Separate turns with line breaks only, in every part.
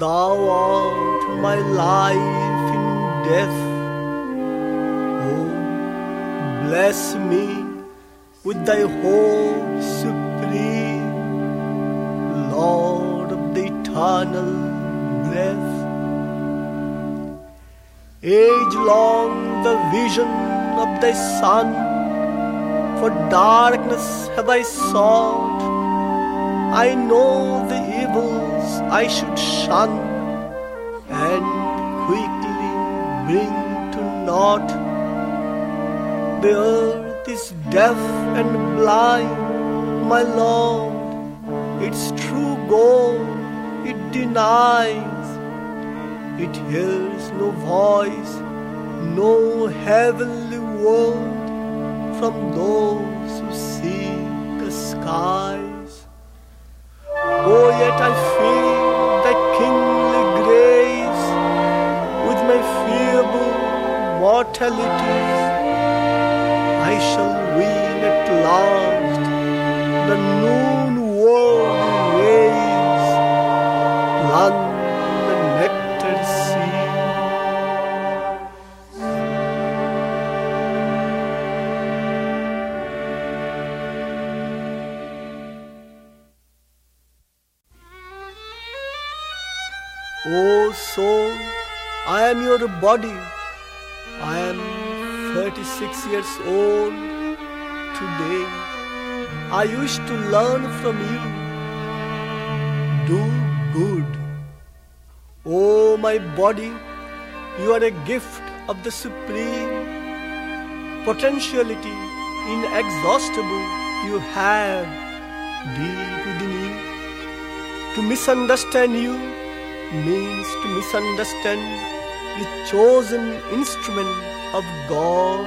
Thou art my life in death. Oh, bless me with thy hope supreme, Lord of the eternal breath. Age-long the vision of thy Son, for darkness have I sought. I know the evils I should shun, and quickly bring to naught. The earth is deaf and blind, my Lord, its true goal it denies. It hears no voice, no heavenly word from those who seek the skies. Oh, yet I feel thy kingly grace with my feeble mortalities. I shall win at last the noon world rays, plunge the nectar sea. O soul, I am your body. I am 36 years old today. I wish to learn from you. Do good. O my body, you are a gift of the supreme potentiality, inexhaustible you have deep within you. To misunderstand you means to misunderstand the chosen instrument of God.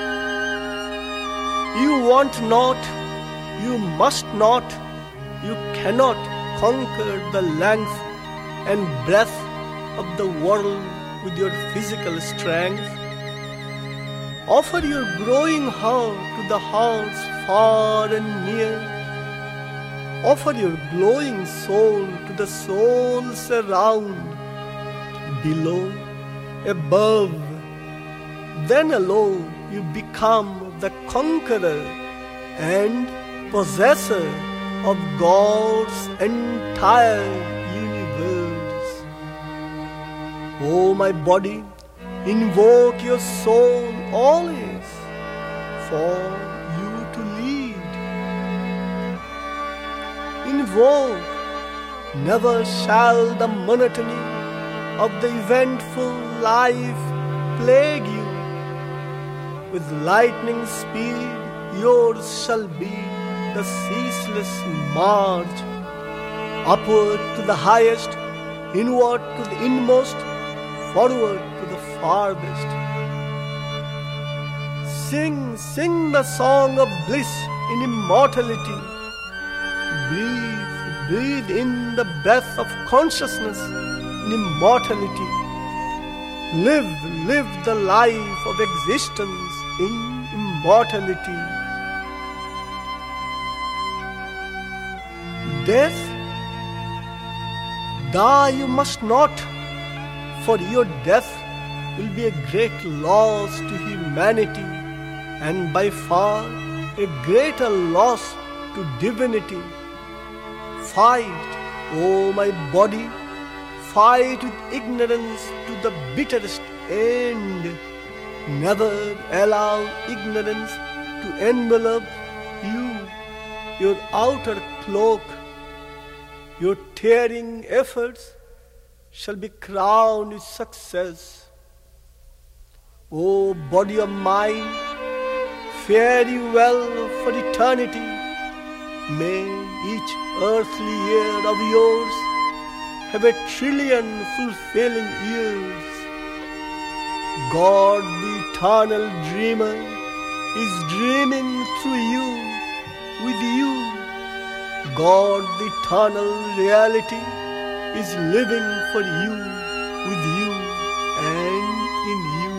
You want not, you must not, you cannot conquer the length and breadth of the world with your physical strength. Offer your growing heart to the hearts far and near. Offer your glowing soul to the souls around, below, above. Then alone you become the conqueror and possessor of God's entire universe. O my body, invoke your soul always for you to lead. Invoke, never shall the monotony of the eventful life plague you. With lightning speed yours shall be the ceaseless march, upward to the highest, inward to the inmost, forward to the farthest. Sing, sing the song of bliss in immortality. Breathe, breathe in the breath of consciousness in immortality. Live, live the life of existence in immortality. Death, die you must not, for your death will be a great loss to humanity, and by far a greater loss to divinity. Fight, O my body, fight with ignorance to the bitterest end. Never allow ignorance to envelop you, your outer cloak. Your tearing efforts shall be crowned with success. O body of mine, fare you well for eternity. May each earthly year of yours have a trillion fulfilling years. God, the eternal dreamer, is dreaming through you, with you. God, the eternal reality, is living for you, with you, and in you.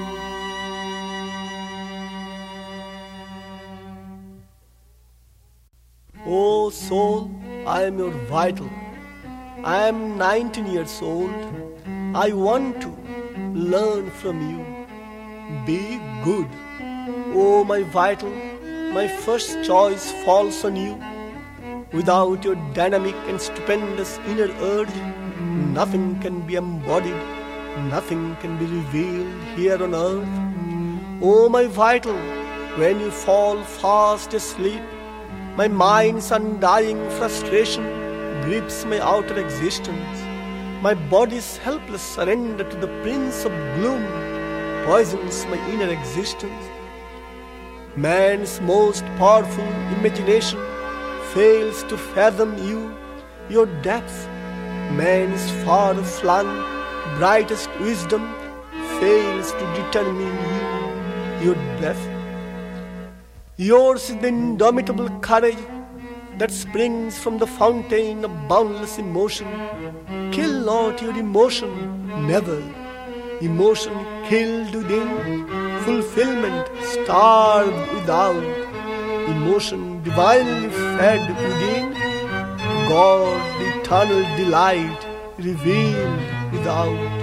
O soul, I am your vital. I am 19 years old. I want to learn from you. Be good. Oh, my vital, my first choice falls on you. Without your dynamic and stupendous inner urge, nothing can be embodied, nothing can be revealed here on earth. Oh, my vital, when you fall fast asleep, my mind's undying frustration grips my outer existence. My body's helpless surrender to the prince of gloom poisons my inner existence. Man's most powerful imagination fails to fathom you, your depth. Man's far-flung, brightest wisdom fails to determine you, your breath. Yours is the indomitable courage that springs from the fountain of boundless emotion. Kill not your emotion, never. Emotion killed within, fulfillment starved without. Emotion divinely fed within, God the eternal delight revealed without.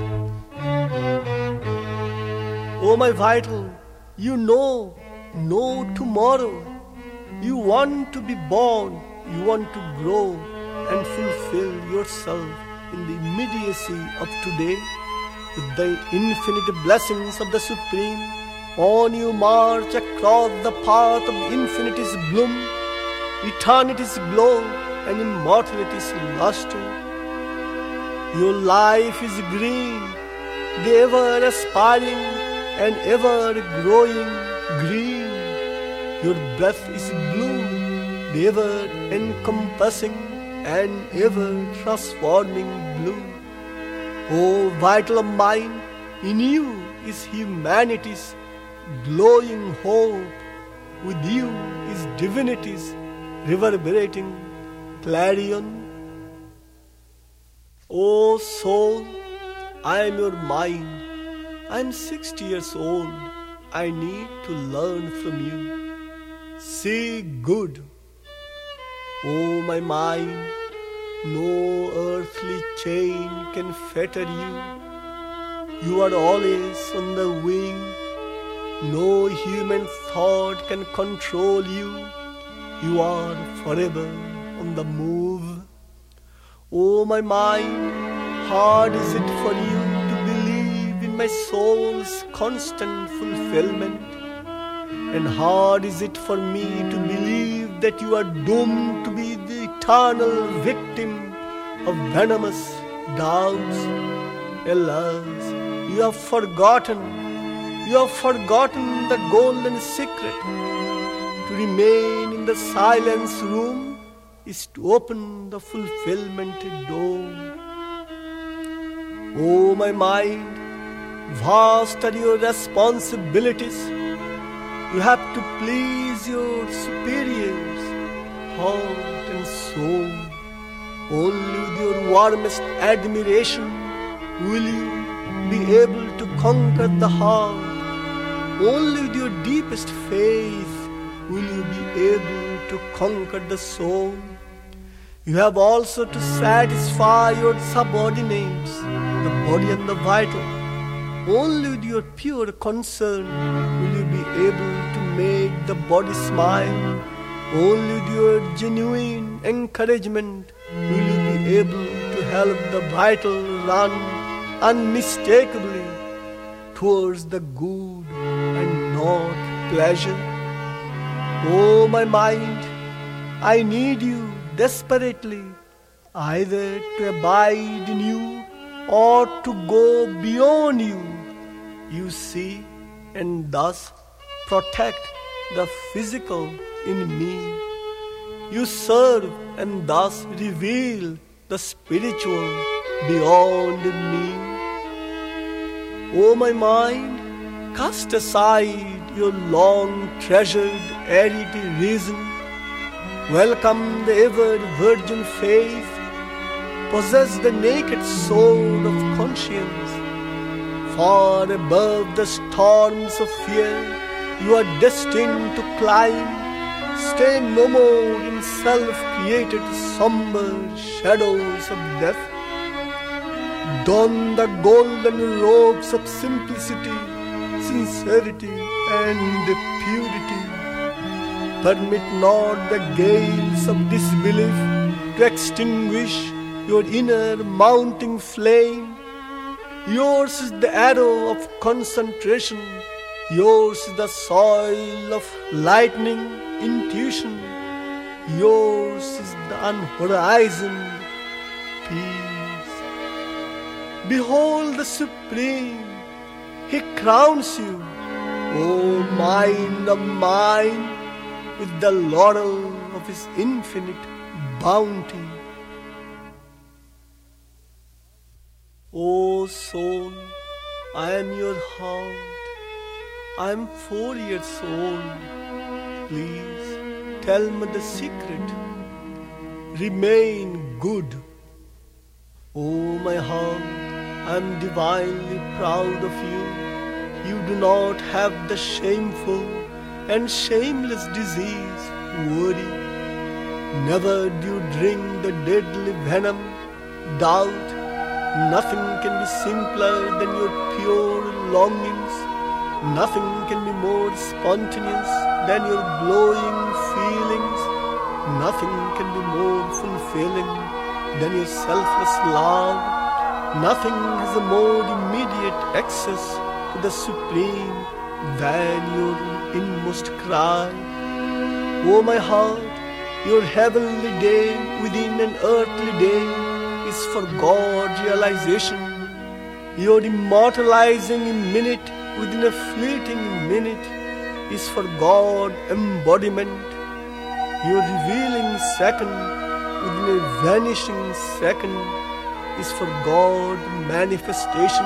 Oh, my vital, you know tomorrow. You want to be born, you want to grow and fulfill yourself in the immediacy of today. With the infinite blessings of the Supreme, on you march across the path of infinity's bloom, eternity's glow and immortality's luster. Your life is green, the ever aspiring and ever growing green. Your breath is blue, the ever encompassing and ever transforming blue. O vital of mine, in you is humanity's glowing hope. With you is divinity's reverberating clarion. O soul, I am your mind. I am 60 years old. I need to learn from you. See good. O my mind, no earthly chain can fetter you. You are always on the wing. No human thought can control you. You are forever on the move. O my mind, hard is it for you to believe in my soul's constant fulfillment. And hard is it for me to believe that you are doomed to be the eternal victim of venomous doubts. Alas, you have forgotten the golden secret. To remain in the silence room is to open the fulfillment door. Oh, my mind, vast are your responsibilities. You have to please your superiors, heart and soul. Only with your warmest admiration will you be able to conquer the heart. Only with your deepest faith will you be able to conquer the soul. You have also to satisfy your subordinates, the body and the vital. Only with your pure concern will you be able to make the body smile. Only with your genuine encouragement will you be able to help the vital run unmistakably towards the good and not pleasure. Oh, my mind, I need you desperately, either to abide in you or to go beyond you. You see, and thus protect the physical in me. You serve and thus reveal the spiritual beyond me. O my mind, cast aside your long treasured arid reason. Welcome the ever virgin faith. Possess the naked sword of conscience. Far above the storms of fear, you are destined to climb. Stay no more in self-created somber shadows of death. Don the golden robes of simplicity, sincerity and purity. Permit not the gales of disbelief to extinguish your inner mounting flame. Yours is the arrow of concentration. Yours is the soil of lightning intuition. Yours is the unhorizoned peace. Behold the Supreme, He crowns you, O mind of mine, with the laurel of His infinite bounty. O soul, I am your heart. I am 4 years old. Please tell me the secret. Remain good. Oh my heart, I am divinely proud of you. You do not have the shameful and shameless disease, worry. Never do you drink the deadly venom, doubt. Nothing can be simpler than your pure longings. Nothing can be more spontaneous than your glowing feelings. Nothing can be more fulfilling than your selfless love. Nothing has a more immediate access to the Supreme than your inmost cry. O my heart, your heavenly day within an earthly day is for God realization. Your immortalizing minute within a fleeting minute is for God embodiment. Your revealing second within a vanishing second is for God manifestation.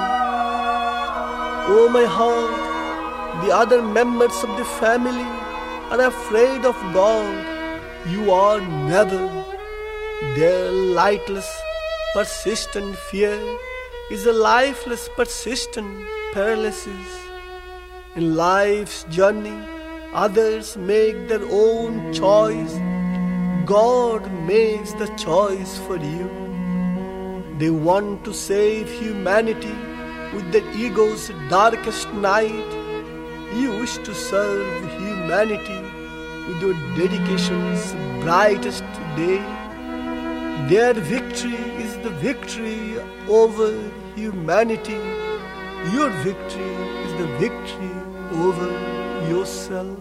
O my heart, the other members of the family are afraid of God. You are never. Their lightless, persistent fear is a lifeless, persistent paralysis. In life's journey, others make their own choice. God makes the choice for you. They want to save humanity with their ego's darkest night. You wish to serve humanity with your dedication's brightest day. Their victory is the victory over humanity. Your victory is the victory over yourself.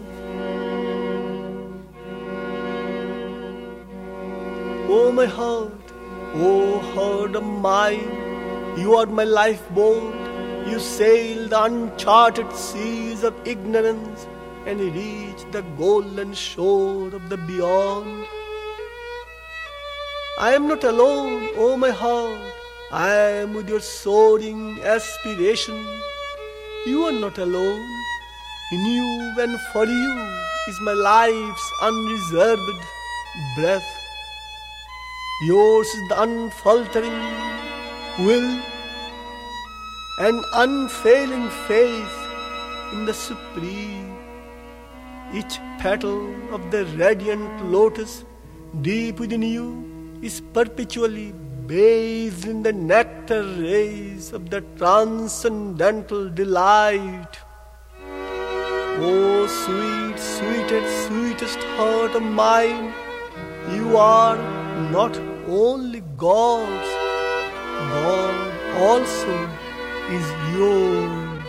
Oh my heart, oh heart of mine, you are my lifeboat. You sail the uncharted seas of ignorance and reach the golden shore of the beyond. I am not alone, oh my heart. I am with your soaring aspiration. You are not alone. In you and for you is my life's unreserved breath. Yours is the unfaltering will and unfailing faith in the Supreme. Each petal of the radiant lotus deep within you is perpetually bathed in the nectar rays of the transcendental delight. Oh sweet, sweetest, sweetest heart of mine, you are not only God's, God also is yours.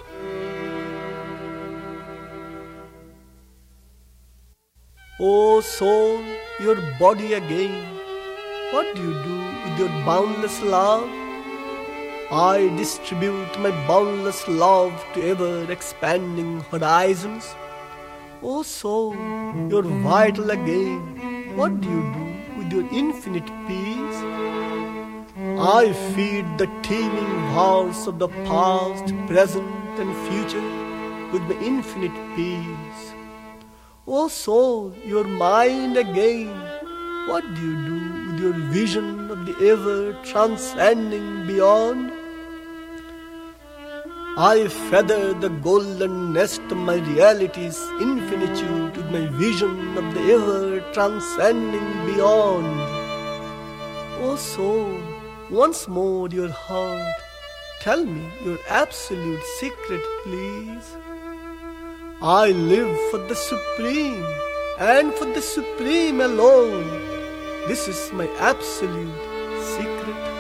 O soul, your body again, what do you do with your boundless love? I distribute my boundless love to ever-expanding horizons. O soul, your vital again, what do you do with your infinite peace? I feed the teeming hearts of the past, present and future with my infinite peace. O soul, your mind again, what do you do with your vision of the ever-transcending beyond? I feather the golden nest of my reality's infinitude with my vision of the ever-transcending beyond. O soul, once more your heart, tell me your absolute secret, please. I live for the Supreme, and for the Supreme alone. This is my absolute secret.